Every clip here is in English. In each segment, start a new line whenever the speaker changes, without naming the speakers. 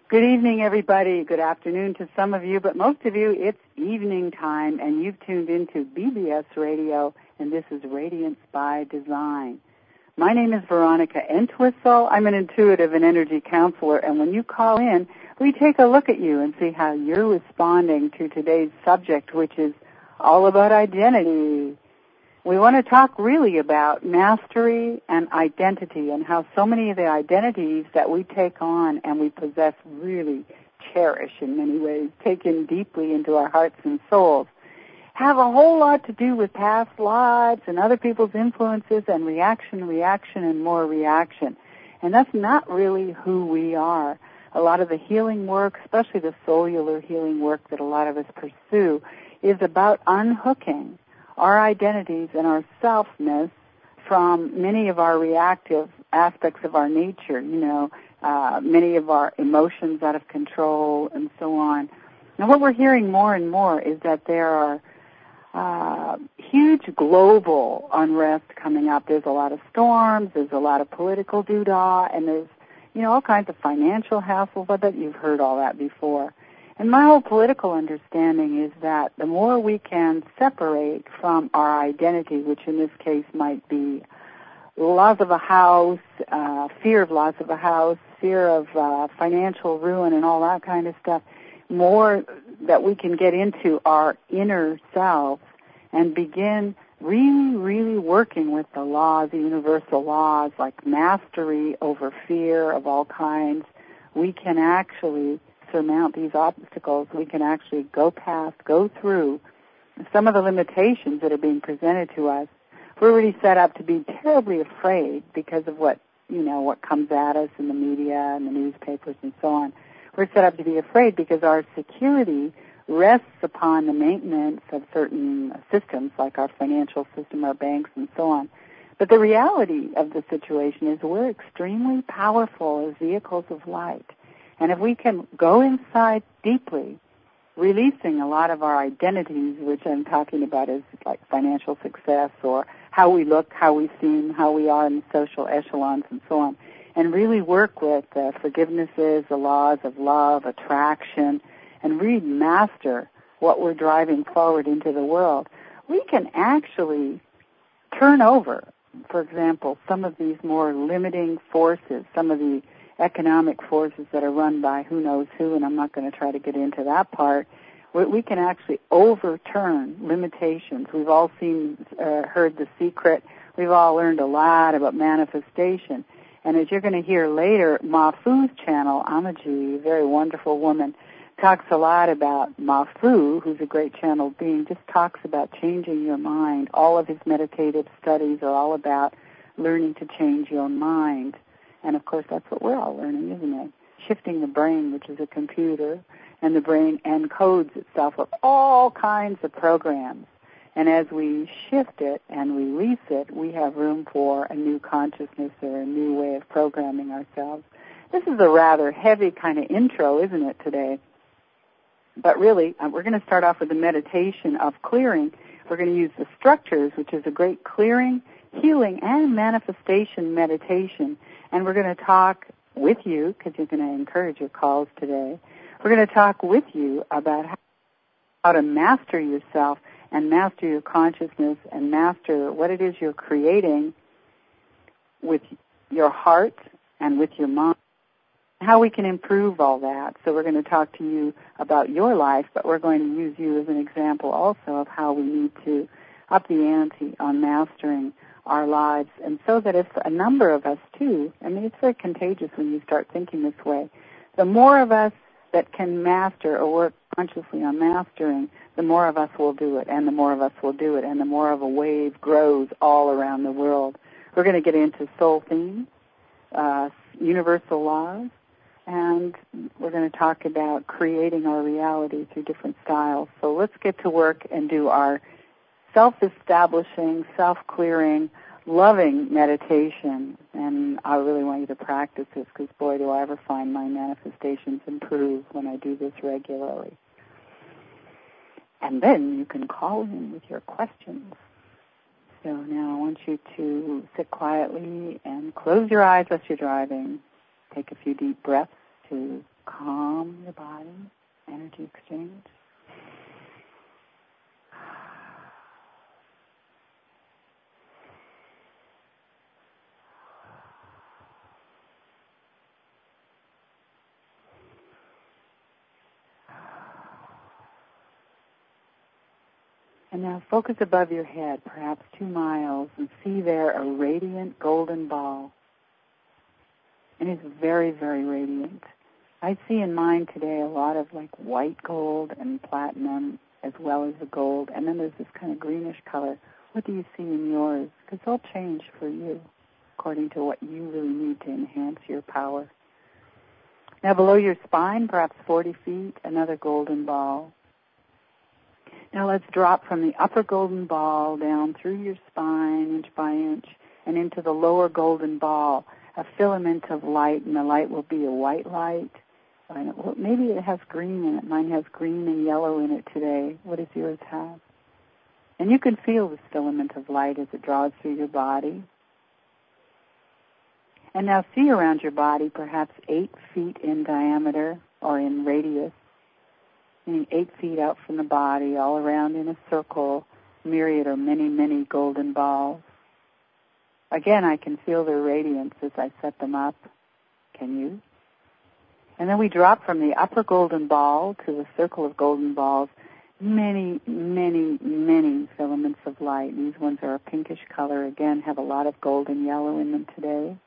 Good evening, everybody. Good afternoon to some of you, but most of you, it's evening time, and you've tuned into BBS Radio, and this is Radiance by Design. My name is Veronica Entwistle. I'm an intuitive and energy counselor, and when you call in, we take a look at you and see how you're responding to today's subject, which is all about identity. We want to talk really about mastery and identity and how so many of the identities that we take on and we possess really cherish in many ways, take in deeply into our hearts and souls, have a whole lot to do with past lives and other people's influences and reaction, and more reaction. And that's not really who we are. A lot of the healing work, especially the cellular healing work that a lot of us pursue, is about unhooking our identities and our selfness from many of our reactive aspects of our nature, many of our emotions out of control and so on. And what we're hearing more and more is that there are huge global unrest coming up. There's a lot of storms, there's a lot of political doodah, and there's, all kinds of financial hassles. I bet you've heard all that before. And my whole political understanding is that the more we can separate from our identity, which in this case might be loss of a house, fear of loss of a house, fear of financial ruin and all that kind of stuff, more that we can get into our inner selves and begin really, really working with the laws, the universal laws, like mastery over fear of all kinds, we can actually surmount these obstacles. We can actually go through some of the limitations that are being presented to us. We're really set up to be terribly afraid because of what comes at us in the media and the newspapers and so on. We're set up to be afraid because our security rests upon the maintenance of certain systems like our financial system, our banks, and so on. But the reality of the situation is we're extremely powerful as vehicles of light. And if we can go inside deeply, releasing a lot of our identities, which I'm talking about is like financial success or how we look, how we seem, how we are in the social echelons and so on, and really work with forgivenesses, the laws of love, attraction, and really master what we're driving forward into the world, we can actually turn over, for example, some of these more limiting forces, some of the economic forces that are run by who knows who, and I'm not going to try to get into that part. We can actually overturn limitations. We've all heard The Secret. We've all learned a lot about manifestation. And as you're going to hear later, Ma Fu's channel, Amaji, a very wonderful woman, talks a lot about Ma Fu, who's a great channeled being, just talks about changing your mind. All of his meditative studies are all about learning to change your mind. And, of course, that's what we're all learning, isn't it? Shifting the brain, which is a computer, and the brain encodes itself with all kinds of programs. And as we shift it and release it, we have room for a new consciousness or a new way of programming ourselves. This is a rather heavy kind of intro, isn't it, today? But really, we're going to start off with a meditation of clearing. We're going to use the structures, which is a great clearing, healing, and manifestation meditation. And we're going to talk with you, because you're going to encourage your calls today. We're going to talk with you about how to master yourself and master your consciousness and master what it is you're creating with your heart and with your mind, how we can improve all that. So we're going to talk to you about your life, but we're going to use you as an example also of how we need to up the ante on mastering our lives, and so that if a number of us too, it's very contagious when you start thinking this way, the more of us that can master or work consciously on mastering, the more of us will do it, and the more of us will do it, and the more of a wave grows all around the world. We're going to get into soul themes, universal laws, and we're going to talk about creating our reality through different styles. So let's get to work and do our self-establishing, self-clearing, loving meditation. And I really want you to practice this because, boy, do I ever find my manifestations improve when I do this regularly. And then you can call in with your questions. So now I want you to sit quietly and close your eyes as you're driving. Take a few deep breaths to calm your body, energy exchange. And now focus above your head, perhaps 2 miles, and see there a radiant golden ball. And it's very, very radiant. I see in mine today a lot of like white gold and platinum as well as the gold. And then there's this kind of greenish color. What do you see in yours? Because they'll change for you according to what you really need to enhance your power. Now below your spine, perhaps 40 feet, another golden ball. Now let's drop from the upper golden ball down through your spine, inch by inch, and into the lower golden ball, a filament of light, and the light will be a white light. Maybe it has green in it. Mine has green and yellow in it today. What does yours have? And you can feel this filament of light as it draws through your body. And now see around your body, perhaps 8 feet in diameter or in radius, meaning 8 feet out from the body, all around in a circle, myriad or many, many golden balls. Again, I can feel their radiance as I set them up. Can you? And then we drop from the upper golden ball to the circle of golden balls, many, many, many filaments of light. These ones are a pinkish color, again, have a lot of gold and yellow in them today.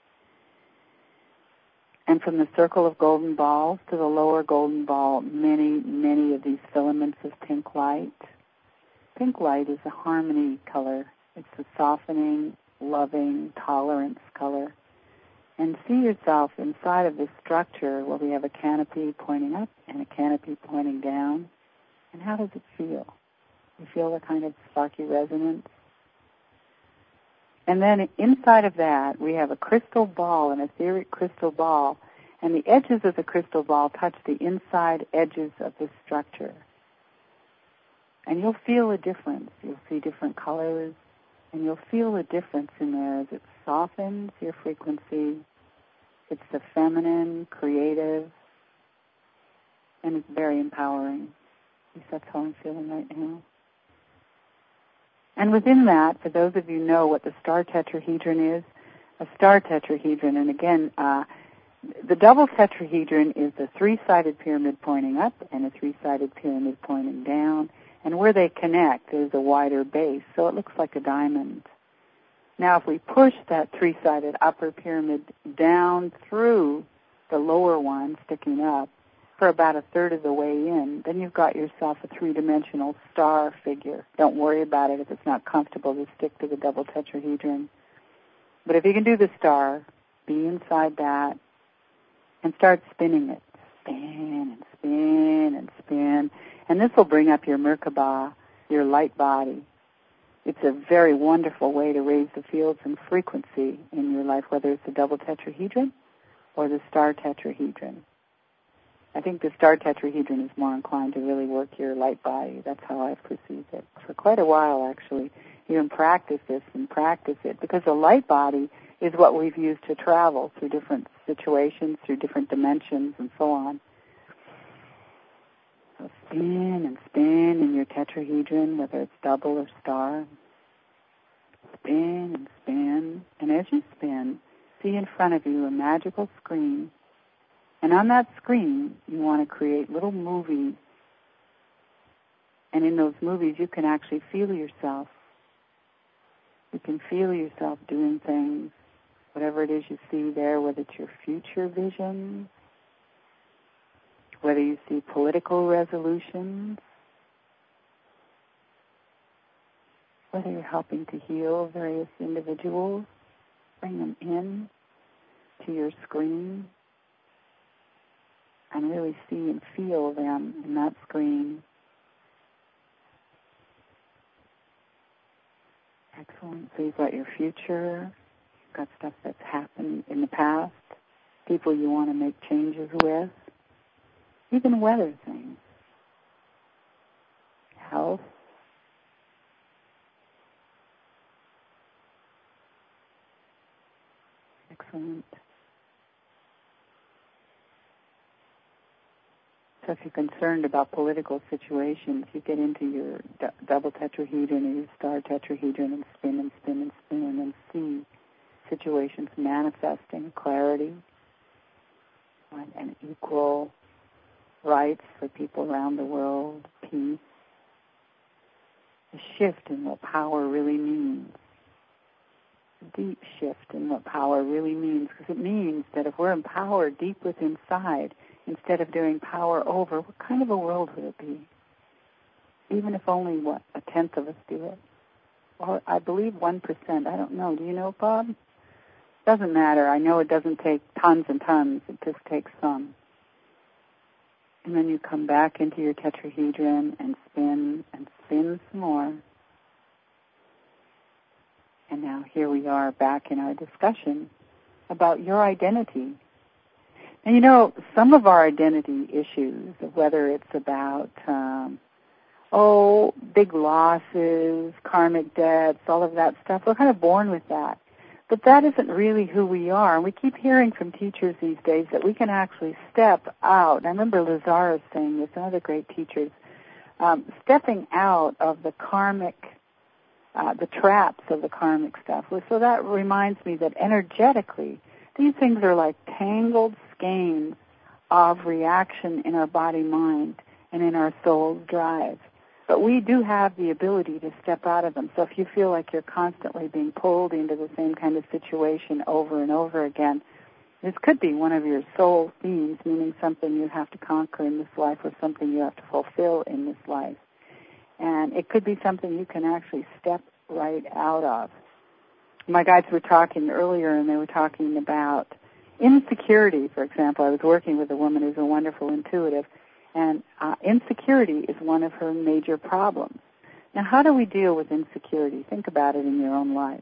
And from the circle of golden balls to the lower golden ball, many, many of these filaments of pink light. Pink light is a harmony color. It's a softening, loving, tolerance color. And see yourself inside of this structure where we have a canopy pointing up and a canopy pointing down. And how does it feel? You feel the kind of sparky resonance? And then inside of that, we have a crystal ball, an etheric crystal ball, and the edges of the crystal ball touch the inside edges of this structure. And you'll feel a difference. You'll see different colors, and you'll feel a difference in there as it softens your frequency. It's the feminine, creative, and it's very empowering. At least that's how I'm feeling right now. And within that, for those of you who know what the star tetrahedron is, a star tetrahedron, and again, the double tetrahedron is the 3-sided pyramid pointing up and a 3-sided pyramid pointing down, and where they connect is a wider base, so it looks like a diamond. Now, if we push that 3-sided upper pyramid down through the lower one sticking up for about a third of the way in, then you've got yourself a 3-dimensional star figure. Don't worry about it if it's not comfortable to stick to the double tetrahedron. But if you can do the star, be inside that and start spinning it. Spin and spin and spin. And this will bring up your Merkaba, your light body. It's a very wonderful way to raise the fields and frequency in your life, whether it's the double tetrahedron or the star tetrahedron. I think the star tetrahedron is more inclined to really work your light body. That's how I've perceived it. For quite a while, actually, even practice this and practice it, because the light body is what we've used to travel through different situations, through different dimensions, and so on. So spin and spin in your tetrahedron, whether it's double or star. Spin and spin. And as you spin, see in front of you a magical screen. And on that screen, you want to create little movies. And in those movies, you can actually feel yourself. You can feel yourself doing things, whatever it is you see there, whether it's your future vision, whether you see political resolutions, whether you're helping to heal various individuals, bring them in to your screen and really see and feel them in that screen. Excellent. So you've got your future, you've got stuff that's happened in the past, people you want to make changes with, even weather things, health, excellent. So if you're concerned about political situations, you get into your double tetrahedron or your star tetrahedron and spin and spin and spin and then see situations manifesting clarity and equal rights for people around the world, peace, a shift in what power really means, a deep shift in what power really means, because it means that if we're empowered deep within inside, instead of doing power over, what kind of a world would it be? Even if only, a tenth of us do it? Or I believe 1%. I don't know. Do you know, Bob? Doesn't matter. I know it doesn't take tons and tons. It just takes some. And then you come back into your tetrahedron and spin some more. And now here we are back in our discussion about your identity. And you know, some of our identity issues, whether it's about, big losses, karmic debts, all of that stuff, we're kind of born with that. But that isn't really who we are. And we keep hearing from teachers these days that we can actually step out. And I remember Lazarus saying this, and other great teachers, stepping out of the karmic, the traps of the karmic stuff. So that reminds me that energetically, these things are like tangled skeins of reaction in our body-mind and in our soul's drive. But we do have the ability to step out of them. So if you feel like you're constantly being pulled into the same kind of situation over and over again, this could be one of your soul themes, meaning something you have to conquer in this life or something you have to fulfill in this life. And it could be something you can actually step right out of. My guides were talking earlier, and they were talking about insecurity, for example. I was working with a woman who's a wonderful intuitive, and insecurity is one of her major problems. Now, how do we deal with insecurity? Think about it in your own life.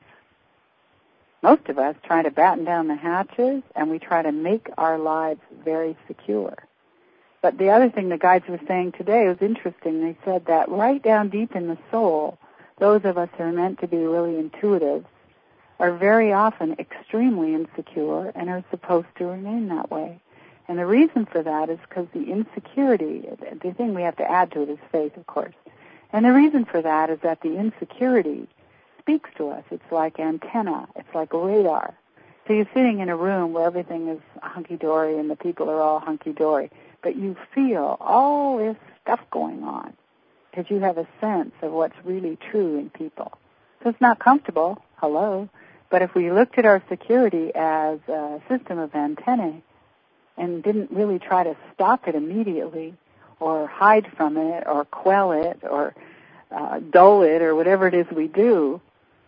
Most of us try to batten down the hatches, and we try to make our lives very secure. But the other thing the guides were saying today was interesting. They said that right down deep in the soul, those of us who are meant to be really intuitive are very often extremely insecure and are supposed to remain that way. And the reason for that is because the insecurity, the thing we have to add to it is faith, of course. And the reason for that is that the insecurity speaks to us. It's like antenna. It's like radar. So you're sitting in a room where everything is hunky-dory and the people are all hunky-dory, but you feel all this stuff going on because you have a sense of what's really true in people. So it's not comfortable, hello, but if we looked at our security as a system of antennae and didn't really try to stop it immediately or hide from it or quell it or dull it or whatever it is we do,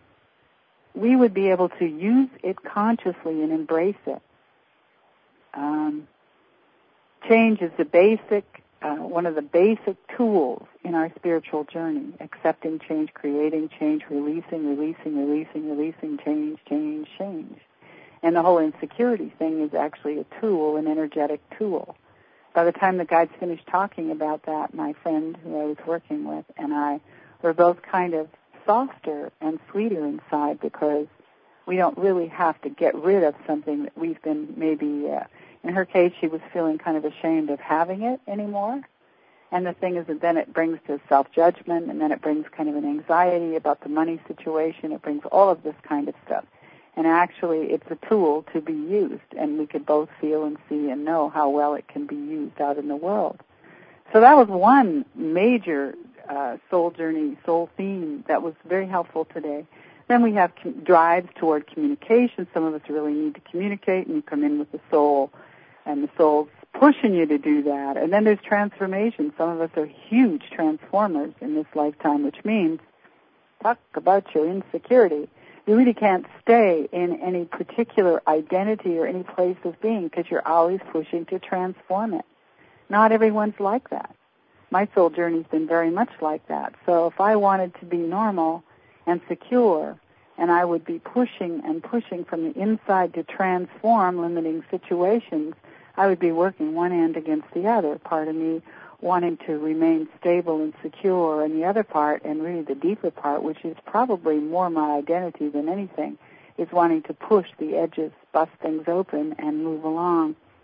we would be able to use it consciously and embrace it. Change is the basic, one of the basic tools in our spiritual journey. Accepting change, creating change, releasing, change. And the whole insecurity thing is actually a tool, an energetic tool. By the time the guides finished talking about that, my friend who I was working with and I were both kind of softer and sweeter inside because we don't really have to get rid of something that we've been maybe, in her case, she was feeling kind of ashamed of having it anymore. And the thing is that then it brings to self-judgment, and then it brings kind of an anxiety about the money situation. It brings all of this kind of stuff. And actually, it's a tool to be used, and we could both feel and see and know how well it can be used out in the world. So that was one major soul journey, soul theme that was very helpful today. Then we have drives toward communication. Some of us really need to communicate, and you come in with the soul, and the soul's pushing you to do that. And then there's transformation. Some of us are huge transformers in this lifetime, which means, talk about your insecurity. You really can't stay in any particular identity or any place of being because you're always pushing to transform it. Not everyone's like that. My soul journey's been very much like that. So if I wanted to be normal and secure, and I would be pushing and pushing from the inside to transform limiting situations, I would be working one end against the other. Part of me wanting to remain stable and secure, and the other part, and really the deeper part, which is probably more my identity than anything, is wanting to push the edges, bust things open, and move along.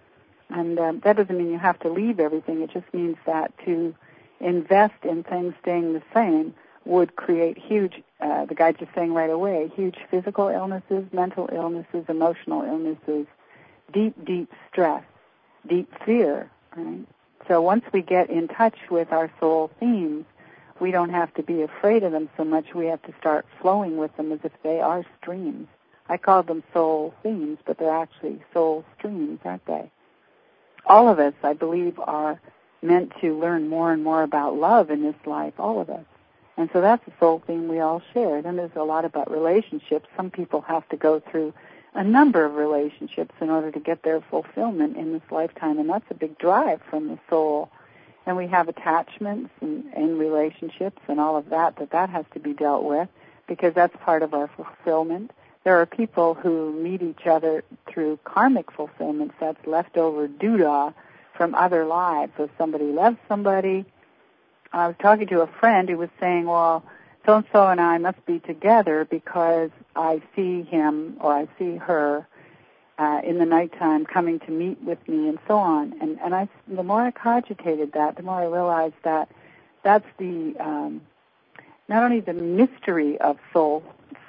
And that doesn't mean you have to leave everything. It just means that to invest in things staying the same would create huge, the guides are saying right away, huge physical illnesses, mental illnesses, emotional illnesses, deep, deep stress, deep fear, right? So once we get in touch with our soul themes, we don't have to be afraid of them so much. We have to start flowing with them as if they are streams. I call them soul themes, but they're actually soul streams, aren't they? All of us, I believe, are meant to learn more and more about love in this life, all of us. And so that's a soul theme we all share. Then there's a lot about relationships. Some people have to go through a number of relationships in order to get their fulfillment in this lifetime, and that's a big drive from the soul. And we have attachments and relationships and all of that has to be dealt with because that's part of our fulfillment. There are people who meet each other through karmic fulfillments, that's leftover doodah from other lives. So somebody loves somebody. I was talking to a friend who was saying, well, so-and-so and I must be together because I see him or I see her in the nighttime coming to meet with me and so on. And the more I cogitated that, the more I realized that that's the not only the mystery of soul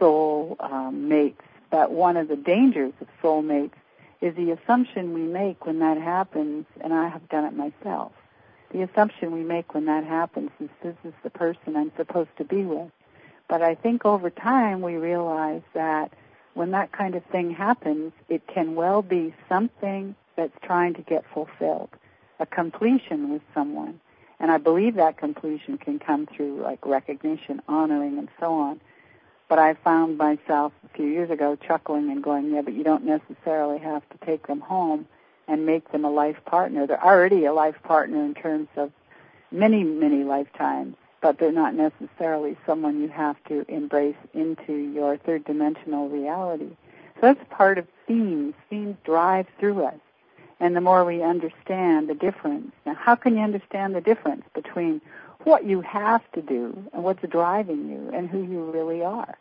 mates, but one of the dangers of soul mates is the assumption we make when that happens, and I have done it myself. The assumption we make when that happens is this is the person I'm supposed to be with. But I think over time we realize that when that kind of thing happens, it can well be something that's trying to get fulfilled, a completion with someone. And I believe that completion can come through like recognition, honoring, and so on. But I found myself a few years ago chuckling and going, yeah, but you don't necessarily have to take them home and make them a life partner. They're already a life partner in terms of many, many lifetimes, but they're not necessarily someone you have to embrace into your third dimensional reality. So that's part of themes. Themes drive through us. And the more we understand the difference. Now, how can you understand the difference between what you have to do and what's driving you and who you really are?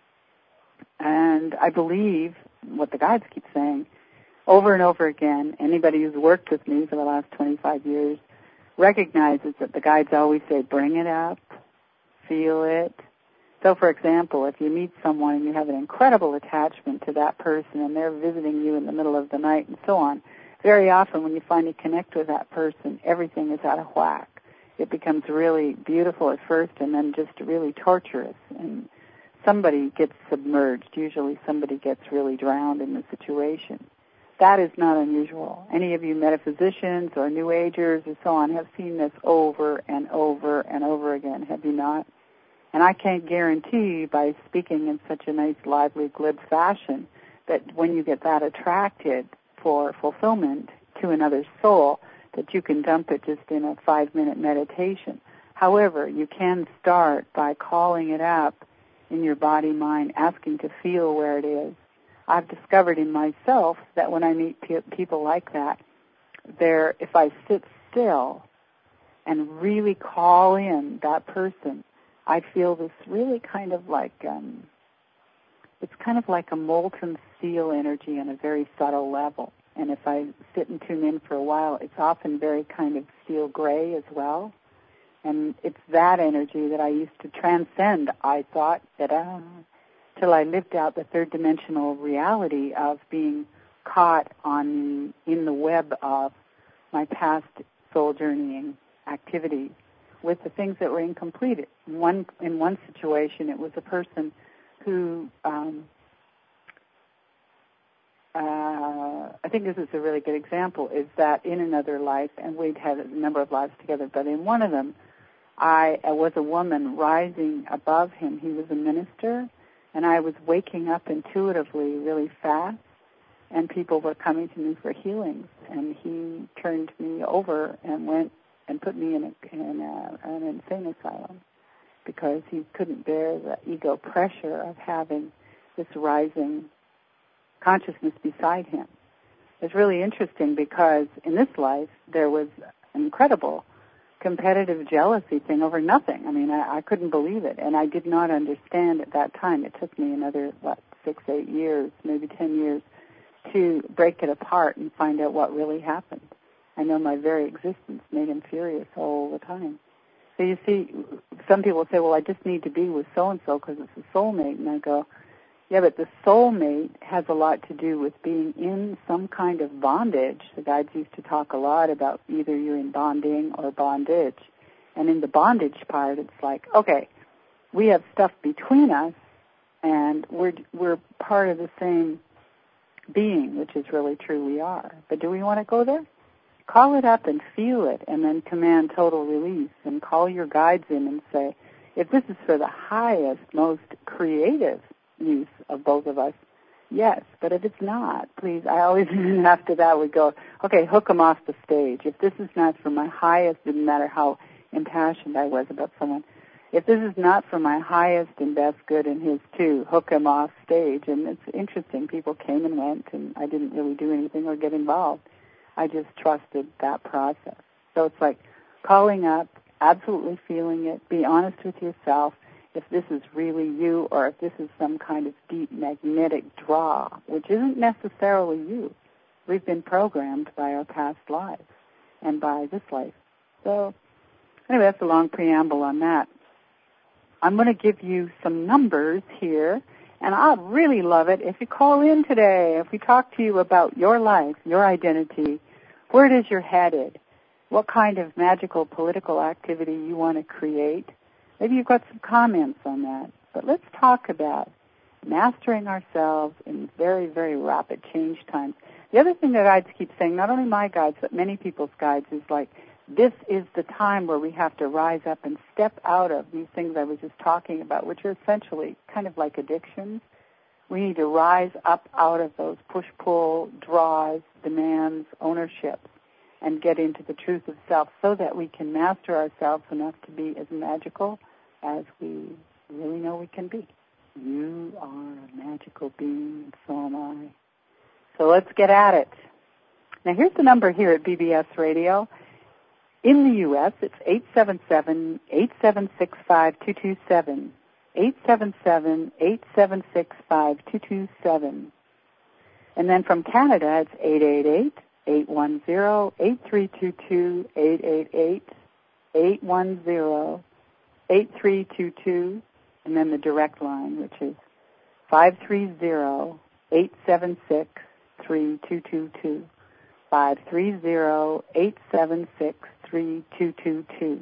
And I believe what the guides keep saying over and over again, anybody who's worked with me for the last 25 years recognizes that the guides always say, bring it up, feel it. So, for example, if you meet someone and you have an incredible attachment to that person and they're visiting you in the middle of the night and so on, very often when you finally connect with that person, everything is out of whack. It becomes really beautiful at first and then just really torturous. And somebody gets submerged. Usually somebody gets really drowned in the situation. That is not unusual. Any of you metaphysicians or New Agers or so on have seen this over and over and over again, have you not? And I can't guarantee by speaking in such a nice, lively, glib fashion that when you get that attracted for fulfillment to another soul, that you can dump it just in a 5-minute meditation. However, you can start by calling it up in your body, mind, asking to feel where it is. I've discovered in myself that when I meet people like that, if I sit still and really call in that person, I feel this really kind of like, it's kind of like a molten steel energy on a very subtle level. And if I sit and tune in for a while, it's often very kind of steel gray as well. And it's that energy that I used to transcend, I thought, that till I lived out the third dimensional reality of being caught in the web of my past soul journeying activity with the things that were incomplete. In one situation, it was a person who, I think this is a really good example, is that in another life, and we'd had a number of lives together, but in one of them, I was a woman rising above him. He was a minister, and I was waking up intuitively really fast, and people were coming to me for healings, and he turned me over and went and put me in an insane asylum because he couldn't bear the ego pressure of having this rising consciousness beside him. It's really interesting because in this life there was an incredible competitive jealousy thing over nothing. I mean, I couldn't believe it, and I did not understand at that time. It took me another, 6, 8 years, maybe 10 years, to break it apart and find out what really happened. I know my very existence made him furious all the time. So you see, some people say, well, I just need to be with so-and-so because it's a soulmate. And I go, yeah, but the soulmate has a lot to do with being in some kind of bondage. The guides used to talk a lot about either you're in bonding or bondage. And in the bondage part, it's like, okay, we have stuff between us, and we're part of the same being, which is really true, we are. But do we want to go there? Call it up and feel it, and then command total release, and call your guides in and say, if this is for the highest, most creative use of both of us, yes. But if it's not, please, I always, after that, would go, okay, hook them off the stage. If this is not for my highest, didn't matter how impassioned I was about someone, if this is not for my highest and best good and his too, hook him off stage. And it's interesting. People came and went, and I didn't really do anything or get involved. I just trusted that process. So it's like calling up, absolutely feeling it, be honest with yourself if this is really you or if this is some kind of deep magnetic draw, which isn't necessarily you. We've been programmed by our past lives and by this life. So anyway, that's a long preamble on that. I'm going to give you some numbers here, and I'd really love it if you call in today, if we talk to you about your life, your identity, where it is you're headed, what kind of magical political activity you want to create. Maybe you've got some comments on that. But let's talk about mastering ourselves in very, very rapid change times. The other thing that guides keep saying, not only my guides, but many people's guides, is like, this is the time where we have to rise up and step out of these things I was just talking about, which are essentially kind of like addictions. We need to rise up out of those push-pull, draws, demands, ownerships, and get into the truth of self so that we can master ourselves enough to be as magical as we really know we can be. You are a magical being, and so am I. So let's get at it. Now here's the number here at BBS Radio. In the U.S., it's 877-876-5227. 877-876-5227. And then from Canada, it's 888-810-8322, 888-810-8322, and then the direct line, which is 530-876-3222. 530-876-3222.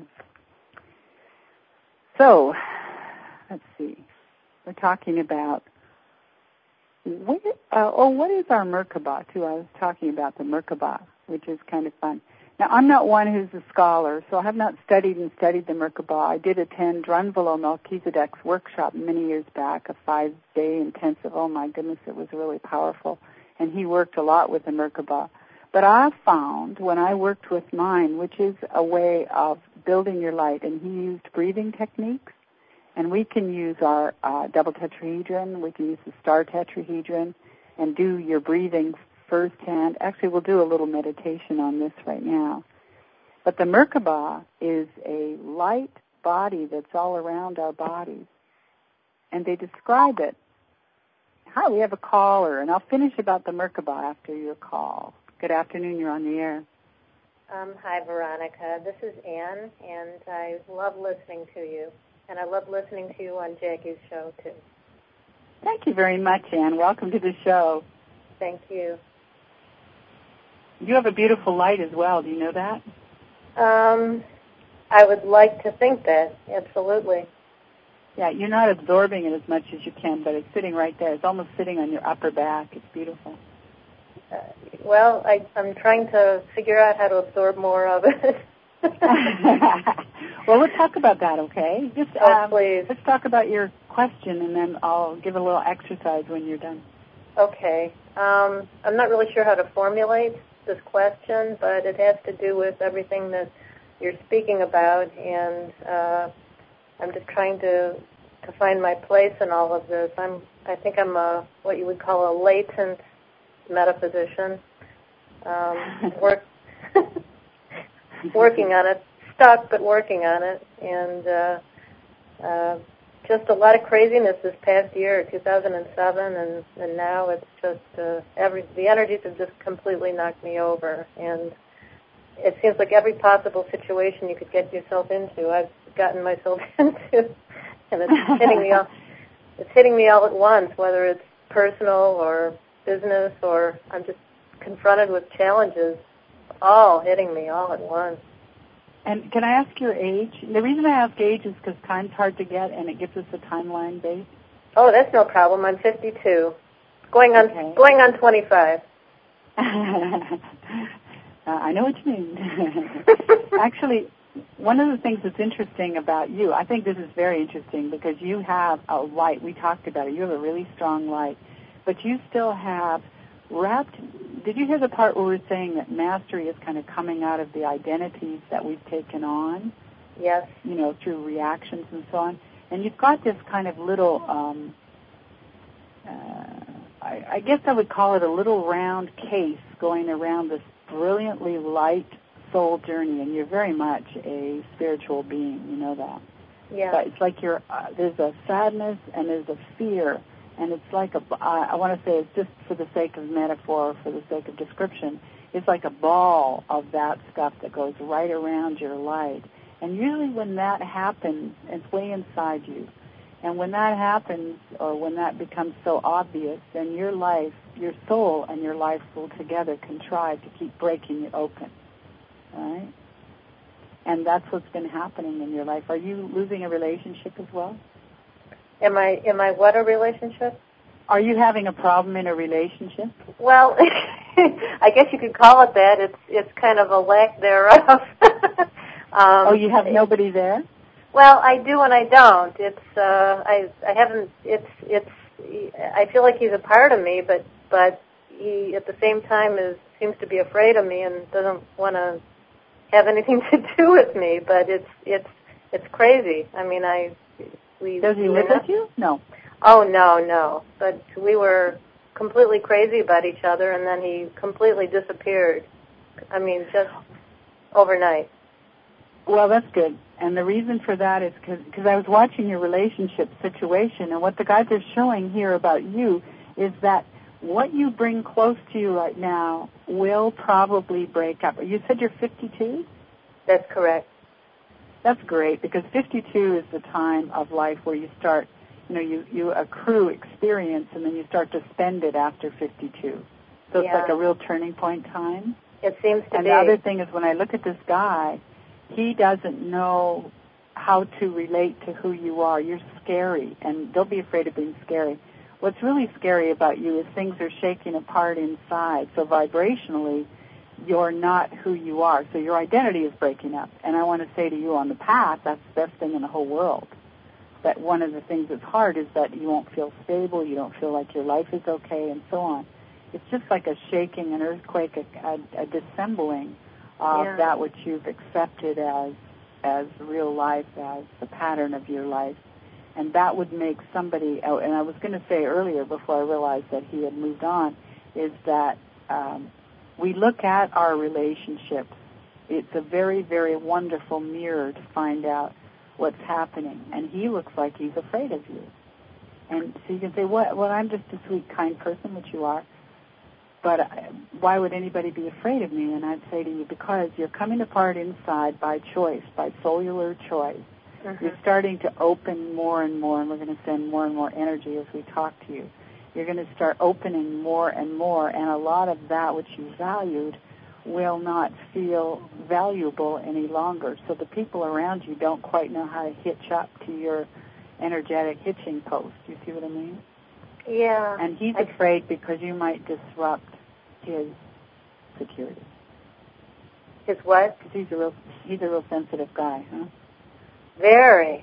So, let's see. We're talking about what is our Merkaba, too. I was talking about the Merkaba, which is kind of fun. Now, I'm not one who's a scholar, so I have not studied the Merkaba. I did attend Drunvalo Melchizedek's workshop many years back, a 5-day intensive. Oh, my goodness, it was really powerful. And he worked a lot with the Merkaba. But I found when I worked with mine, which is a way of building your light, and he used breathing techniques, and we can use our double tetrahedron, we can use the star tetrahedron, and do your breathing firsthand. Actually, we'll do a little meditation on this right now. But the Merkaba is a light body that's all around our bodies, and they describe it. Hi, we have a caller, and I'll finish about the Merkaba after your call. Good afternoon. You're on the air.
Hi, Veronica. This is Ann, and I love listening to you. And I love listening to you on Jackie's show, too.
Thank you very much, Ann. Welcome to the show.
Thank you.
You have a beautiful light as well. Do you know that?
I would like to think that, absolutely.
Yeah, you're not absorbing it as much as you can, but it's sitting right there. It's almost sitting on your upper back. It's beautiful.
Well, I'm trying to figure out how to absorb more of it.
Well, we'll talk about that, okay? Just
please.
Let's talk about your question, and then I'll give a little exercise when you're done.
Okay. I'm not really sure how to formulate this question, but it has to do with everything that you're speaking about, and I'm just trying to find my place in all of this. I think I'm what you would call a latent metaphysician. Working on it, stuck but working on it, and just a lot of craziness this past year, 2007, and now it's just the energies have just completely knocked me over, and it seems like every possible situation you could get yourself into, I've gotten myself into, and it's hitting me all. It's hitting me all at once, whether it's personal or business, or I'm just confronted with challenges, all hitting me all at once.
And can I ask your age? The reason I ask age is because time's hard to get, and it gives us a timeline base.
Oh, that's no problem. I'm 52, going on 25.
I know what you mean. Actually, one of the things that's interesting about you, I think this is very interesting because you have a light. We talked about it. You have a really strong light, but you still have wrapped. Did you hear the part where we're saying that mastery is kind of coming out of the identities that we've taken on?
Yes.
You know, through reactions and so on. And you've got this kind of little, I guess I would call it a little round case going around this brilliantly light soul journey, and you're very much a spiritual being, you know that.
Yeah.
But it's like there's a sadness and there's a fear, and it's like I want to say it's just for the sake of metaphor, for the sake of description, it's like a ball of that stuff that goes right around your light. And usually when that happens, it's way inside you. And when that happens, or when that becomes so obvious, then your life, your soul and your life will together contrive to keep breaking it open. Right? And that's what's been happening in your life. Are you losing a relationship as well?
Am I what, a relationship?
Are you having a problem in a relationship?
Well, I guess you could call it that. It's kind of a lack thereof.
Oh, you have nobody there?
Well, I do and I don't. It's I haven't. I feel like he's a part of me, but he at the same time seems to be afraid of me and doesn't want to have anything to do with me. But it's crazy. I mean,
Does he live with you? No.
Oh no. But we were completely crazy about each other, and then he completely disappeared. I mean, just overnight.
Well, that's good. And the reason for that is because I was watching your relationship situation, and what the guides are showing here about you is that what you bring close to you right now will probably break up. You said you're 52?
That's correct.
That's great, because 52 is the time of life where you start, you accrue experience, and then you start to spend it after 52. So it's like a real turning point time.
It seems to be.
And the other thing is, when I look at this guy, he doesn't know how to relate to who you are. You're scary, and don't be afraid of being scary. What's really scary about you is things are shaking apart inside. So vibrationally, you're not who you are. So your identity is breaking up. And I want to say to you, on the path, that's the best thing in the whole world. That one of the things that's hard is that you won't feel stable, you don't feel like your life is okay, and so on. It's just like a shaking, an earthquake, a dissembling of that which you've accepted as real life, as the pattern of your life. And that would make somebody, and I was going to say earlier before I realized that he had moved on, is that we look at our relationships. It's a very, very wonderful mirror to find out what's happening. And he looks like he's afraid of you. And so you can say, well, I'm just a sweet, kind person, which you are. But why would anybody be afraid of me? And I'd say to you, because you're coming apart inside by choice, by cellular choice. Mm-hmm. You're starting to open more and more, and we're going to send more and more energy as we talk to you. You're going to start opening more and more, and a lot of that which you valued will not feel valuable any longer. So the people around you don't quite know how to hitch up to your energetic hitching post. Do you see what I mean?
Yeah.
And he's afraid because you might disrupt his security.
His what?
Because he's a real sensitive guy, huh?
Very.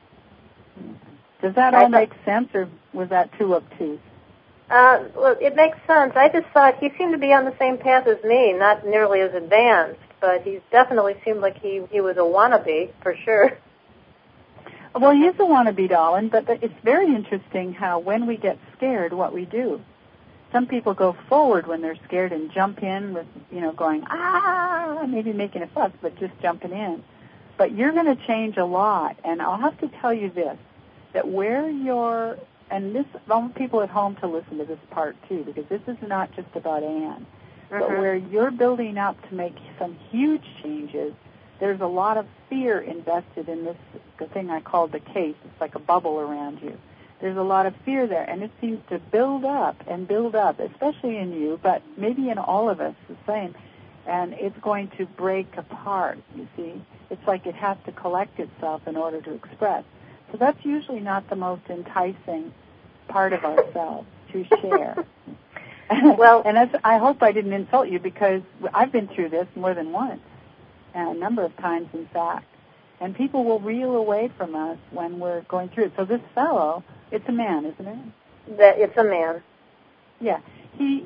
Does that all make sense, or was that too obtuse?
Well, it makes sense. I just thought he seemed to be on the same path as me, not nearly as advanced, but he definitely seemed like he was a wannabe, for sure.
Well, he is a wannabe, darling, but it's very interesting how when we get scared, what we do. Some people go forward when they're scared and jump in with, going, maybe making a fuss, but just jumping in. But you're going to change a lot, and I'll have to tell you this, that where you're, and this, I want people at home to listen to this part too, because this is not just about Anne, But where you're building up to make some huge changes, there's a lot of fear invested in this, the thing I call the case. It's like a bubble around you. There's a lot of fear there, and it seems to build up and build up, especially in you, but maybe in all of us the same. And it's going to break apart, you see. It's like it has to collect itself in order to express. So that's usually not the most enticing part of ourselves to share. Well, and I hope I didn't insult you, because I've been through this more than once, and a number of times, in fact. And people will reel away from us when we're going through it. So this fellow, it's a man, isn't it?
It's a man.
Yeah. He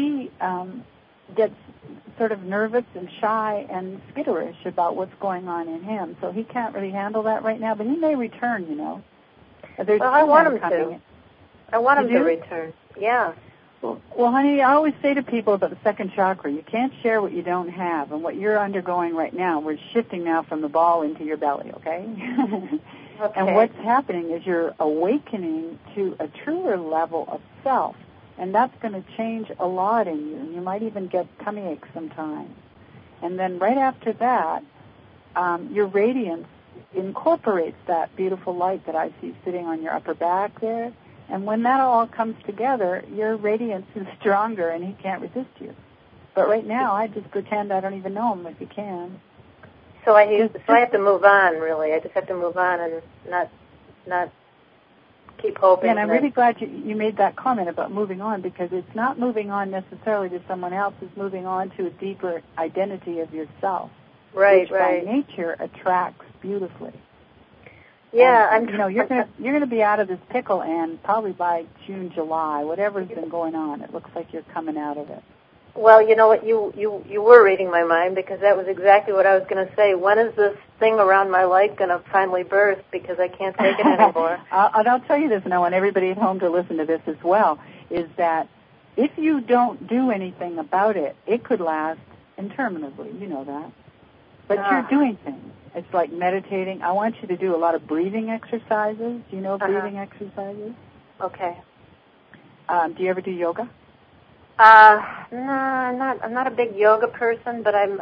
gets sort of nervous and shy and skitterish about what's going on in him. So he can't really handle that right now, but he may return, you know.
Well, I want him to. I want him to return. Yeah.
Well, honey, I always say to people about the second chakra, you can't share what you don't have. And what you're undergoing right now, we're shifting now from the ball into your belly, okay?
Okay.
And what's happening is you're awakening to a truer level of self. And that's going to change a lot in you. And you might even get tummy aches sometimes. And then right after that, your radiance incorporates that beautiful light that I see sitting on your upper back there. And when that all comes together, your radiance is stronger and he can't resist you. But right now, I just pretend I don't even know him if you can.
So I have to move on, really. I just have to move on and not keep hoping.
Yeah, and I'm really glad you made that comment about moving on, because it's not moving on necessarily to someone else. It's moving on to a deeper identity of yourself.
Right,
which by nature attracts beautifully.
Yeah,
and, you're gonna be out of this pickle, and probably by June, July, whatever's been going on, it looks like you're coming out of it.
Well, you know what, you were reading my mind, because that was exactly what I was going to say. When is this thing around my leg going to finally burst, because I can't take it anymore?
I'll tell you this, and I want everybody at home to listen to this as well, is that if you don't do anything about it, it could last interminably. You know that. But you're doing things. It's like meditating. I want you to do a lot of breathing exercises. Do you know breathing exercises?
Okay.
Do you ever do yoga?
No, I'm not a big yoga person, but I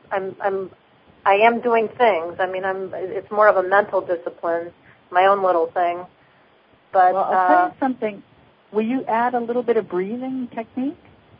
am doing things. I mean, it's more of a mental discipline, my own little thing. But
well, I'll tell you something. Will you add a little bit of breathing technique?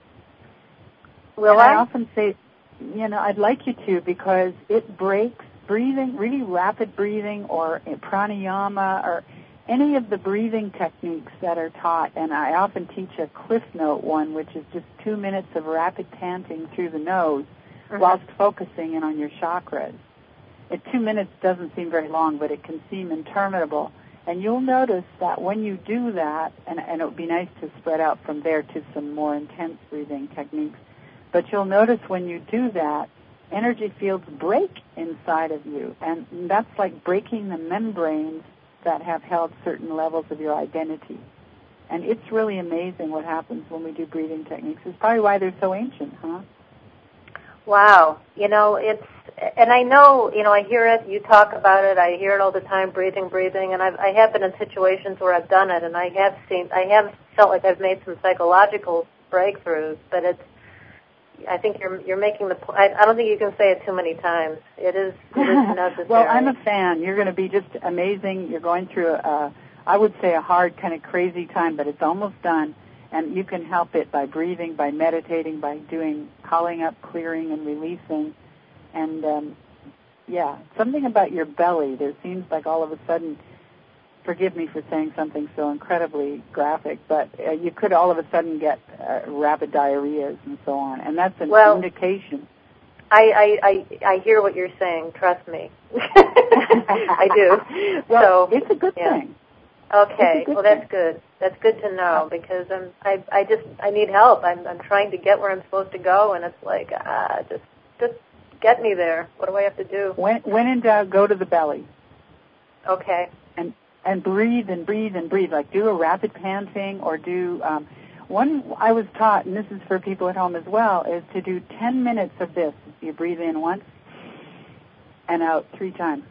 Will I?
I often say, I'd like you to, because it breaks breathing, really rapid breathing, or pranayama, or any of the breathing techniques that are taught. And I often teach a Cliff Note one, which is just 2 minutes of rapid panting through the nose whilst focusing in on your chakras. 2 minutes doesn't seem very long, but it can seem interminable. And you'll notice that when you do that, and it would be nice to spread out from there to some more intense breathing techniques, but you'll notice when you do that, energy fields break inside of you. And that's like breaking the membranes that have held certain levels of your identity. And it's really amazing what happens when we do breathing techniques. It's probably why they're so ancient, huh?
Wow. And I know, I hear it, you talk about it, I hear it all the time, breathing, and I have been in situations where I've done it, and I have felt like I've made some psychological breakthroughs, but I think you're making the point. I don't think you can say it too many times. It is necessary.
Well, I'm a fan. You're going to be just amazing. You're going through I would say a hard, kind of crazy time, but it's almost done. And you can help it by breathing, by meditating, by doing calling up, clearing, and releasing. And, something about your belly. There seems like all of a sudden, forgive me for saying something so incredibly graphic, but you could all of a sudden get rapid diarrheas and so on. And that's an indication.
I hear what you're saying. Trust me. I do.
Well, it's a good thing.
Okay. Well, that's good. That's good to know, because I need help. I'm trying to get where I'm supposed to go, and it's like just get me there. What do I have to do?
When in doubt, go to the belly.
Okay.
And breathe and breathe and breathe. Like do a rapid panting, or do one I was taught, and this is for people at home as well, is to do 10 minutes of this. You breathe in once and out 3 times.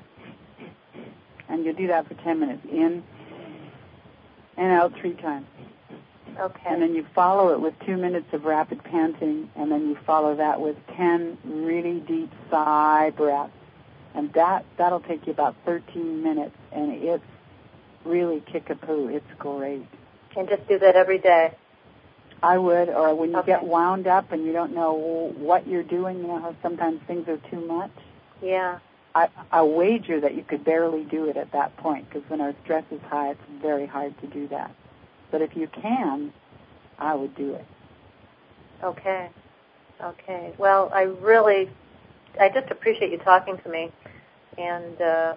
And you do that for 10 minutes. In and out 3 times.
Okay.
And then you follow it with 2 minutes of rapid panting, and then you follow that with 10 really deep sigh breaths. And that'll take you about 13 minutes, and it's really kick-a-poo. It's great.
And just do that every day?
I would, or when you get wound up and you don't know what you're doing, you know how sometimes things are too much?
Yeah.
I wager that you could barely do it at that point, because when our stress is high, it's very hard to do that. But if you can, I would do it.
Okay. Well, I just appreciate you talking to me. And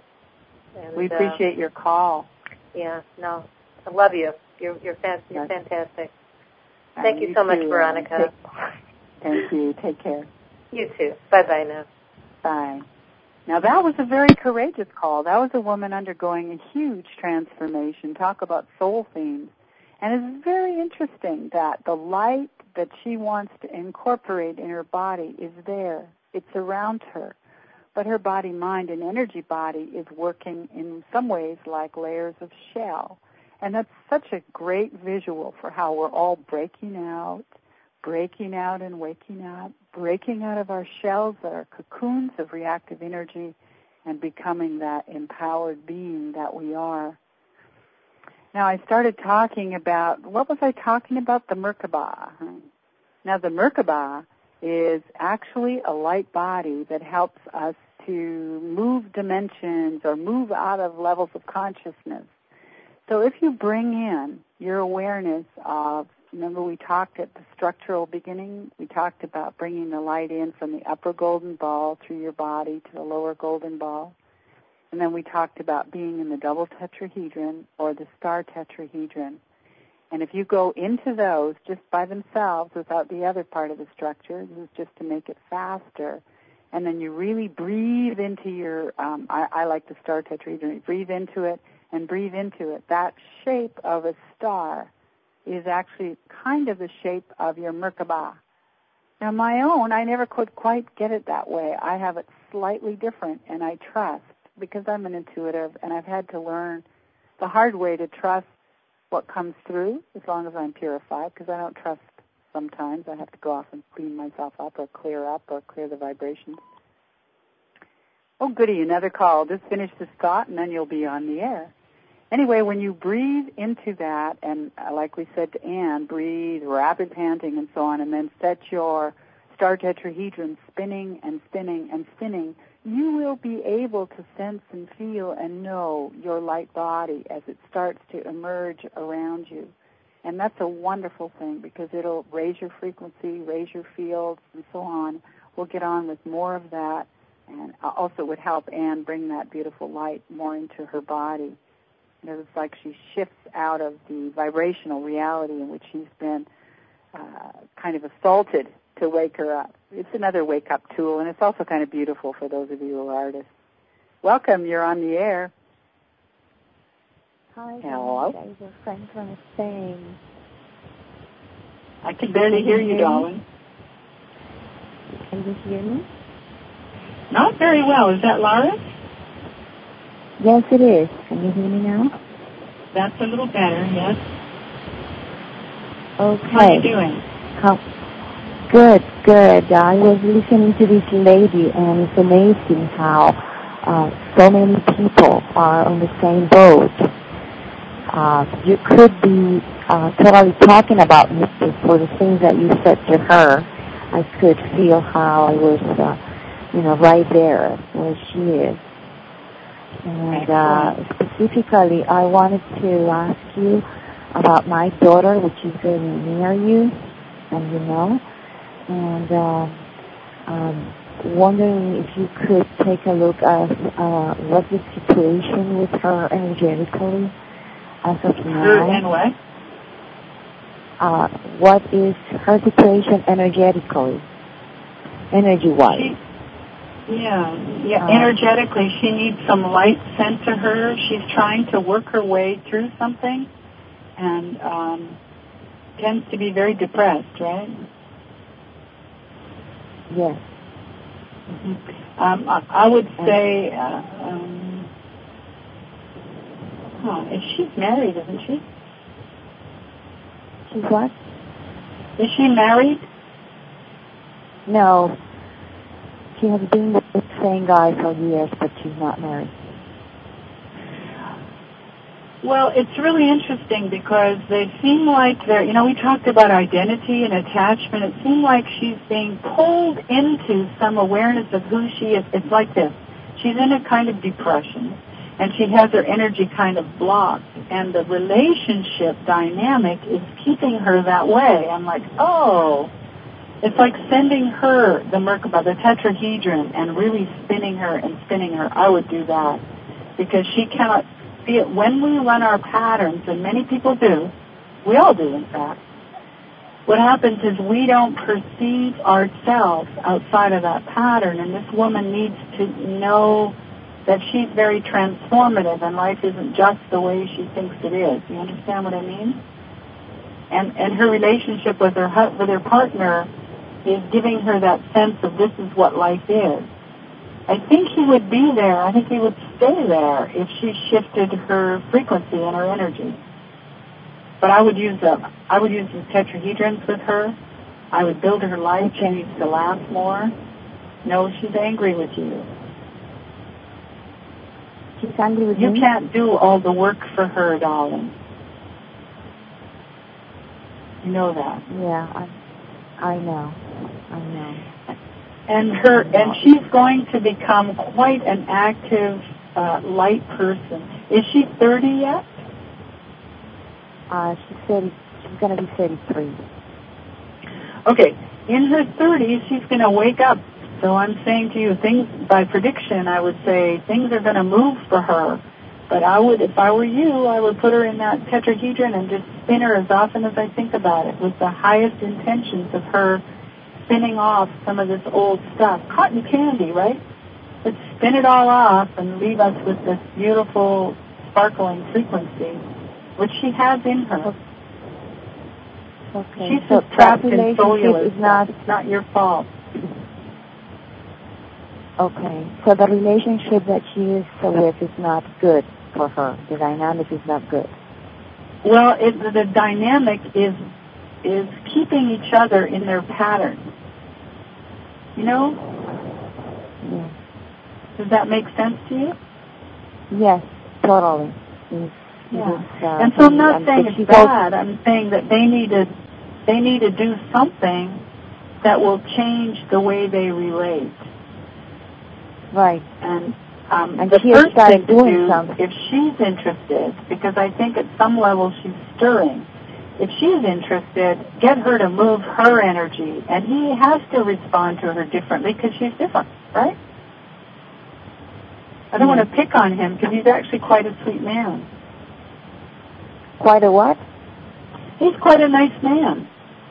we appreciate your call.
Yeah, no, I love you. You're fantastic. Thank you so much, Veronica.
Thank you. Take care.
You too. Bye-bye now.
Bye. Now, that was a very courageous call. That was a woman undergoing a huge transformation. Talk about soul themes. And it's very interesting that the light that she wants to incorporate in her body is there. It's around her. But her body, mind, and energy body is working in some ways like layers of shell. And that's such a great visual for how we're all breaking out and waking up, breaking out of our shells that are cocoons of reactive energy and becoming that empowered being that we are. Now, I started talking about, what was I talking about? The Merkaba. Now, the Merkaba is actually a light body that helps us to move dimensions or move out of levels of consciousness. So if you bring in your awareness of, remember we talked at the structural beginning, we talked about bringing the light in from the upper golden ball through your body to the lower golden ball. And then we talked about being in the double tetrahedron or the star tetrahedron. And if you go into those just by themselves without the other part of the structure, this is just to make it faster, and then you really breathe into your, I like the star tetrahedron, breathe into it and breathe into it. That shape of a star is actually kind of the shape of your Merkaba. Now my own, I never could quite get it that way. I have it slightly different, and I trust, because I'm an intuitive, and I've had to learn the hard way to trust what comes through, as long as I'm purified, because I don't trust sometimes. I have to go off and clean myself up or clear the vibrations. Oh, goody, another call. Just finish this thought, and then you'll be on the air. Anyway, when you breathe into that, and like we said to Anne, breathe, rapid panting, and so on, and then set your star tetrahedron spinning and spinning and spinning, you will be able to sense and feel and know your light body as it starts to emerge around you. And that's a wonderful thing, because it'll raise your frequency, raise your fields, and so on. We'll get on with more of that, and also would help Anne bring that beautiful light more into her body. You know, it's like she shifts out of the vibrational reality in which she's been kind of assaulted to wake her up. It's another wake-up tool, and it's also kind of beautiful for those of you who are artists. Welcome, you're on the air.
Hi,
hello.
This is Frank from Spain.
I can barely hear you, darling.
Can you hear me?
Not very well. Is that Laura?
Yes, it is. Can you hear me now?
That's a little better, yes.
Okay.
How are you doing?
Good. I was listening to this lady, and it's amazing how so many people are on the same boat. You could be totally talking about me for the things that you said to her. I could feel how I was, right there where she is. And specifically, I wanted to ask you about my daughter, which is very near you, and you know, and wondering if you could take a look at what's the situation with her energetically as of now.
Her and what?
What is her situation energetically, energy-wise?
Energetically, she needs some light sent to her. She's trying to work her way through something, and tends to be very depressed, right?
Yes.
Mm-hmm. I would say, if she's married, isn't she?
She's what?
Is she married?
No. She has been with the same guy for years, but she's not married.
Well, it's really interesting because they seem like they're, we talked about identity and attachment. It seemed like she's being pulled into some awareness of who she is. It's like this. She's in a kind of depression, and she has her energy kind of blocked, and the relationship dynamic is keeping her that way. I'm like, oh, it's like sending her the Merkaba, the tetrahedron, and really spinning her and spinning her. I would do that because she cannot see it. When we run our patterns, and many people do, we all do in fact, what happens is we don't perceive ourselves outside of that pattern, and this woman needs to know that she's very transformative and life isn't just the way she thinks it is. You understand what I mean? And her relationship with her partner is giving her that sense of this is what life is. I think he would be there. I think he would stay there if she shifted her frequency and her energy. But I would use the tetrahedrons with her. I would build her life. She needs to laugh more. No, she's angry with you.
She's angry with
you.
me?
You can't do all the work for her, darling. You know that.
Yeah, I know.
And she's going to become quite an active, light person. Is she 30 yet?
She's going to be 33.
Okay, in her 30s, she's going to wake up. So I'm saying to you, by prediction, I would say things are going to move for her. But if I were you, I would put her in that tetrahedron and just spin her as often as I think about it, with the highest intentions of her spinning off some of this old stuff. Cotton candy, right? Let's spin it all off and leave us with this beautiful, sparkling frequency, which she has in her.
Okay.
She's just trapped in cellular stuff. It's not your fault.
Okay. So the relationship that she is with is not good for her. The dynamic is not good.
Well, the dynamic is keeping each other in their pattern. You know?
Yeah.
Does that make sense to you?
Yes, totally.
And so I'm not saying it's bad. I'm saying that they need to do something that will change the way they relate.
Right.
And
the first thing to do,
if she's interested, because I think at some level she's stirring, if she's interested, get her to move her energy, and he has to respond to her differently because she's different, right? I don't want to pick on him because he's actually quite a sweet man.
Quite a what?
He's quite a nice man.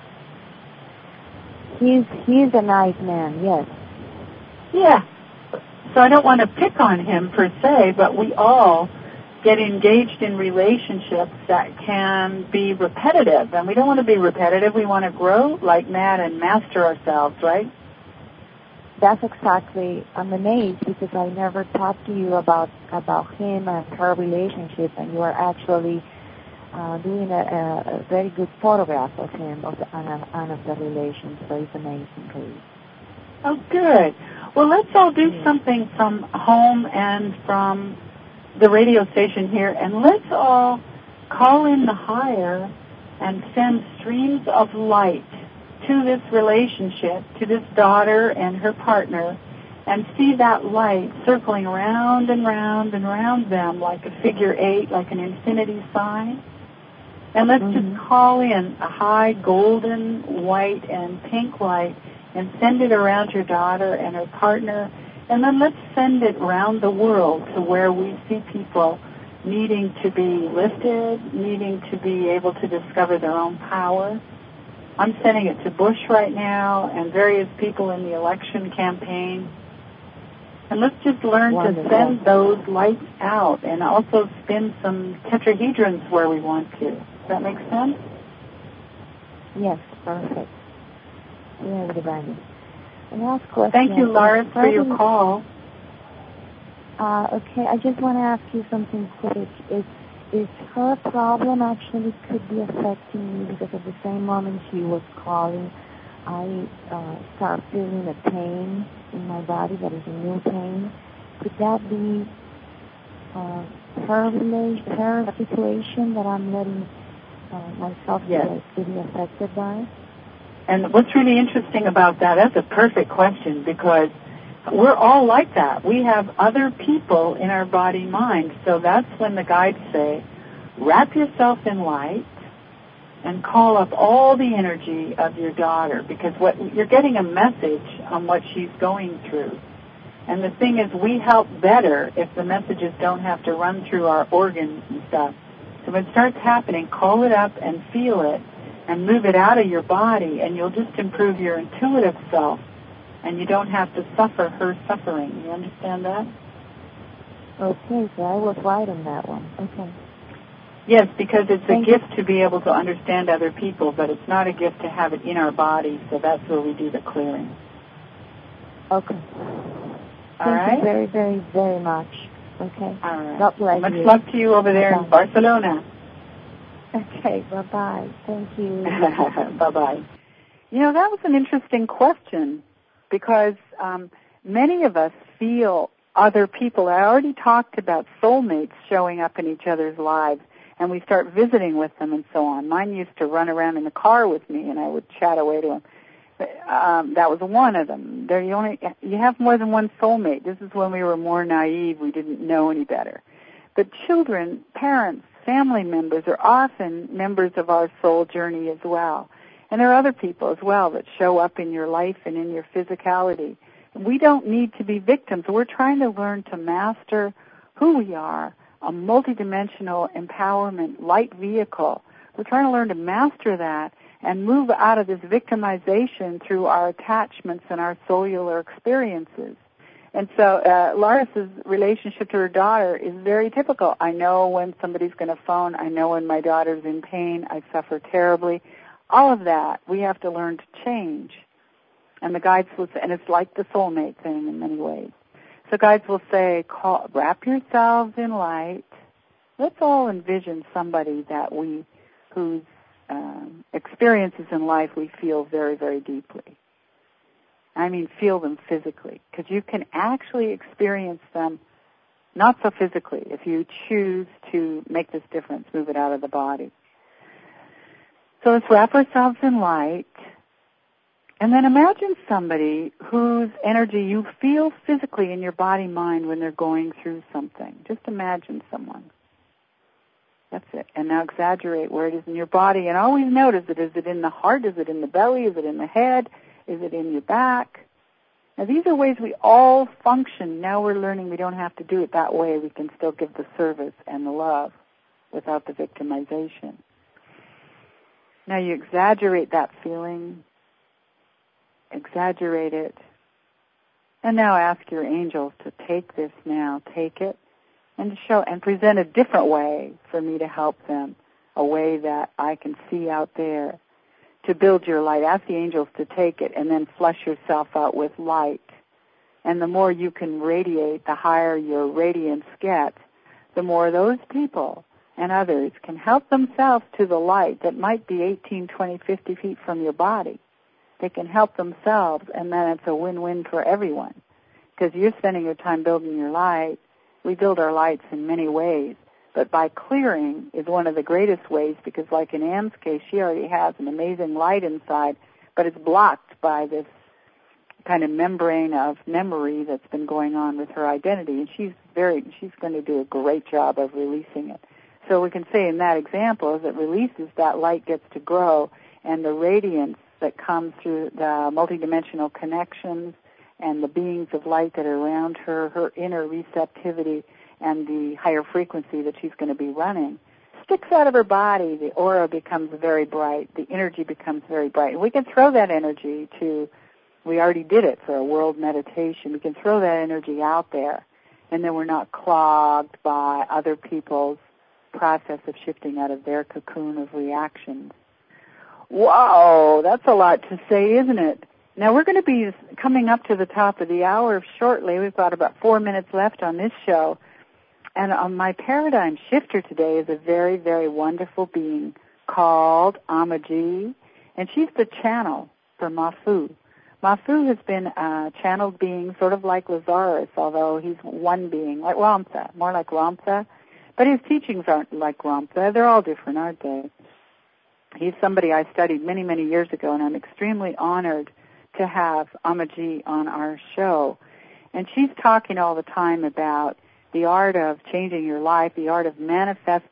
He's a nice man, yes.
Yeah. So I don't want to pick on him per se, but we all get engaged in relationships that can be repetitive. And we don't want to be repetitive. We want to grow like mad and master ourselves, right?
That's exactly. I'm amazed because I never talked to you about him and her relationship, and you are actually doing a very good photograph of him and of the relation. So it's amazing, please.
Oh, good. Well, let's all do something from home and from the radio station here, and let's all call in the higher and send streams of light to this relationship, to this daughter and her partner, and see that light circling around and round and round them like a figure 8, like an infinity sign. And let's just call in a high golden, white, and pink light and send it around your daughter and her partner. And then let's send it around the world to where we see people needing to be lifted, needing to be able to discover their own power. I'm sending it to Bush right now and various people in the election campaign. And let's just learn to send those lights out and also spin some tetrahedrons where we want to. Does that make sense?
Yes, perfect. Yeah, everybody. And last question.
Thank you, Laura, for your call.
Okay, I just want to ask you something quick. Is her problem actually could be affecting me, because at the same moment she was calling, I start feeling a pain in my body that is a new pain. Could that be her situation that I'm letting myself be affected by?
And what's really interesting about that's a perfect question, because we're all like that. We have other people in our body-mind. So that's when the guides say, wrap yourself in light and call up all the energy of your daughter, because what you're getting a message on what she's going through. And the thing is, we help better if the messages don't have to run through our organs and stuff. So when it starts happening, call it up and feel it and move it out of your body, and you'll just improve your intuitive self, and you don't have to suffer her suffering. You understand that?
Okay, so I was right on that one. Okay.
Yes, because it's a gift to be able to understand other people, but it's not a gift to have it in our body, so that's where we do the clearing.
Okay.
Thank
you very, very, very much. Okay.
All right.
God bless
Much
you.
love to you over there in Barcelona.
Okay, bye-bye. Thank you.
Bye-bye. You know, that was an interesting question, because many of us feel other people. I already talked about soulmates showing up in each other's lives, and we start visiting with them and so on. Mine used to run around in the car with me, and I would chat away to him. That was one of them. You have more than one soulmate. This is when we were more naive. We didn't know any better. But children, parents, family members are often members of our soul journey as well. And there are other people as well that show up in your life and in your physicality. We don't need to be victims. We're trying to learn to master who we are, a multidimensional empowerment light vehicle. We're trying to learn to master that and move out of this victimization through our attachments and our cellular experiences. And so Laris's relationship to her daughter is very typical. I know when somebody's going to phone. I know when my daughter's in pain. I suffer terribly. All of that we have to learn to change. And the guides will say, and it's like the soulmate thing in many ways. So guides will say, wrap yourselves in light. Let's all envision somebody whose experiences in life we feel very, very deeply. I mean, feel them physically, because you can actually experience them not so physically if you choose to make this difference, move it out of the body. So let's wrap ourselves in light, and then imagine somebody whose energy you feel physically in your body-mind when they're going through something. Just imagine someone. That's it. And now exaggerate where it is in your body, and always notice it. Is it in the heart? Is it in the belly? Is it in the head? Is it in your back? Now, these are ways we all function. Now we're learning we don't have to do it that way. We can still give the service and the love without the victimization. Now you exaggerate that feeling. Exaggerate it. And now ask your angels to take this now. Take it and show and present a different way for me to help them, a way that I can see out there to build your light. Ask the angels to take it and then flush yourself out with light. And the more you can radiate, the higher your radiance gets, the more those people and others can help themselves to the light that might be 18, 20, 50 feet from your body. They can help themselves, and then it's a win-win for everyone. Because you're spending your time building your light. We build our lights in many ways, but by clearing is one of the greatest ways, because like in Anne's case, she already has an amazing light inside, but it's blocked by this kind of membrane of memory that's been going on with her identity, and she's going to do a great job of releasing it. So we can say in that example, as it releases, that light gets to grow, and the radiance that comes through the multidimensional connections and the beings of light that are around her, her inner receptivity, and the higher frequency that she's going to be running, sticks out of her body. The aura becomes very bright. The energy becomes very bright. And we can throw that energy we already did it for a world meditation. We can throw that energy out there, and then we're not clogged by other people's process of shifting out of their cocoon of reactions. Whoa, that's a lot to say, isn't it? Now, we're going to be coming up to the top of the hour shortly. We've got about 4 minutes left on this show. And my paradigm shifter today is a very, very wonderful being called Amaji, and she's the channel for Mafu. Mafu has been a channeled being sort of like Lazarus, although he's one being, like Ramtha, more like Ramtha. But his teachings aren't like Ramtha. They're all different, aren't they? He's somebody I studied many, many years ago, and I'm extremely honored to have Amaji on our show. And she's talking all the time about the art of changing your life, the art of manifest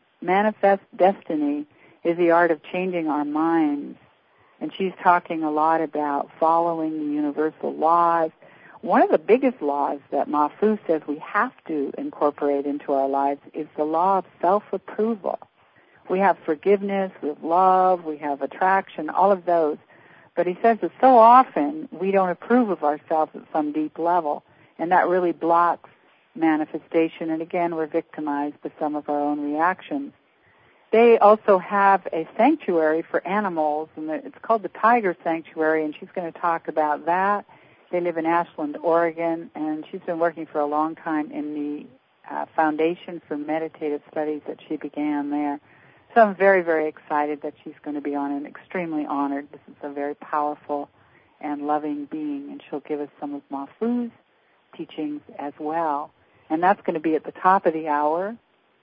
destiny is the art of changing our minds. And she's talking a lot about following the universal laws. One of the biggest laws that Mafu says we have to incorporate into our lives is the law of self-approval. We have forgiveness, we have love, we have attraction, all of those. But he says that so often we don't approve of ourselves at some deep level, and that really blocks manifestation, and again, we're victimized by some of our own reactions. They also have a sanctuary for animals, and it's called the Tiger Sanctuary, and she's going to talk about that. They live in Ashland, Oregon, and she's been working for a long time in the Foundation for Meditative Studies that she began there. So I'm very, very excited that she's going to be on, and extremely honored. This is a very powerful and loving being, and she'll give us some of Mafu's teachings as well. And that's going to be at the top of the hour.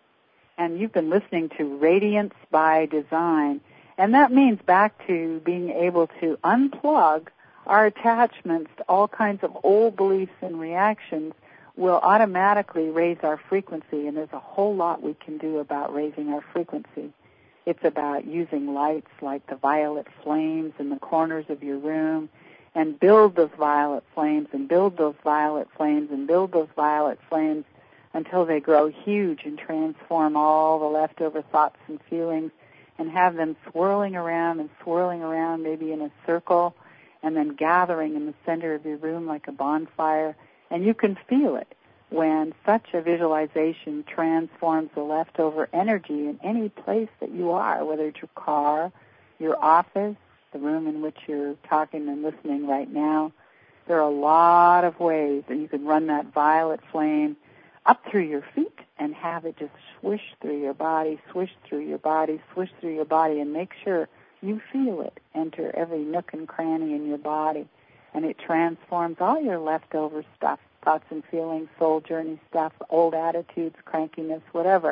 And you've been listening to Radiance by Design. And that means back to being able to unplug our attachments to all kinds of old beliefs and reactions will automatically raise our frequency. And there's a whole lot we can do about raising our frequency. It's about using lights like the violet flames in the corners of your room, and build those violet flames and build those violet flames and build those violet flames until they grow huge and transform all the leftover thoughts and feelings, and have them swirling around maybe in a circle, and then gathering in the center of your room like a bonfire. And you can feel it when such a visualization transforms the leftover energy in any place that you are, whether it's your car, your office, the room in which you're talking and listening right now. There are a lot of ways that you can run that violet flame up through your feet and have it just swish through your body, swish through your body, swish through your body, and make sure you feel it enter every nook and cranny in your body. And it transforms all your leftover stuff, thoughts and feelings, soul journey stuff, old attitudes, crankiness, whatever.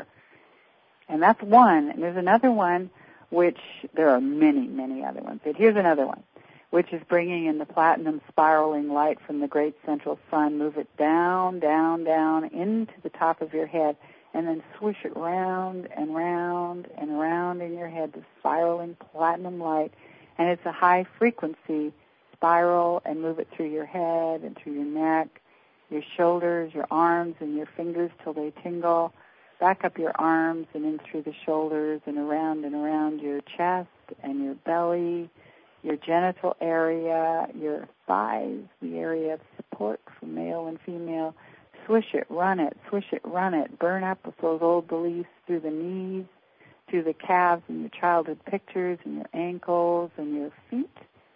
And that's one. And there's another one, which there are many, many other ones. But here's another one, which is bringing in the platinum spiraling light from the great central sun. Move it down, down, down into the top of your head, and then swish it round and round and round in your head, the spiraling platinum light. And it's a high frequency spiral, and move it through your head and through your neck, your shoulders, your arms, and your fingers till they tingle. Back up your arms and in through the shoulders and around your chest and your belly, your genital area, your thighs, the area of support for male and female. Swish it, run it, burn up with those old beliefs through the knees, through the calves and your childhood pictures and your ankles and your feet,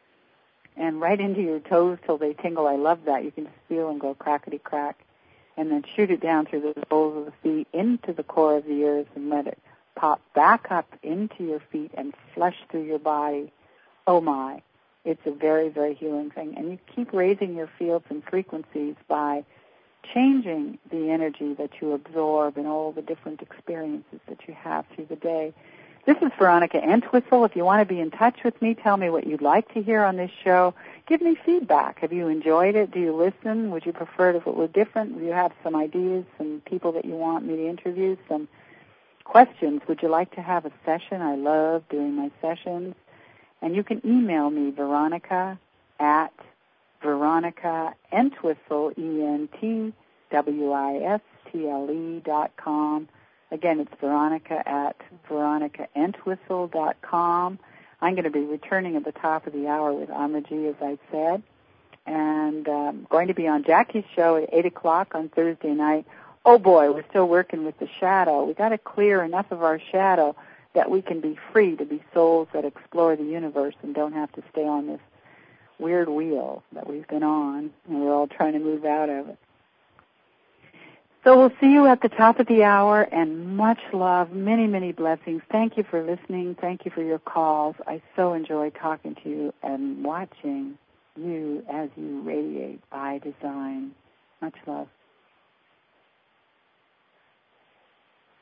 and right into your toes till they tingle. I love that. You can just feel them go crackety-crack. And then shoot it down through the soles of the feet into the core of the earth and let it pop back up into your feet and flush through your body. Oh, my. It's a very, very healing thing. And you keep raising your fields and frequencies by changing the energy that you absorb in all the different experiences that you have through the day. This is Veronica Entwistle. If you want to be in touch with me, tell me what you'd like to hear on this show. Give me feedback. Have you enjoyed it? Do you listen? Would you prefer it if it were different? Do you have some ideas, some people that you want me to interview, some questions? Would you like to have a session? I love doing my sessions. And you can email me, Veronica at VeronicaEntwistle, ENTWISTLE.com. Again, it's Veronica at VeronicaEntwistle.com. I'm going to be returning at the top of the hour with Amaji, as I said, and going to be on Jackie's show at 8 o'clock on Thursday night. Oh, boy, we're still working with the shadow. We've got to clear enough of our shadow that we can be free to be souls that explore the universe and don't have to stay on this weird wheel that we've been on, and we're all trying to move out of it. So we'll see you at the top of the hour, and much love, many, many blessings. Thank you for listening. Thank you for your calls. I so enjoy talking to you and watching you as you radiate by design. Much love.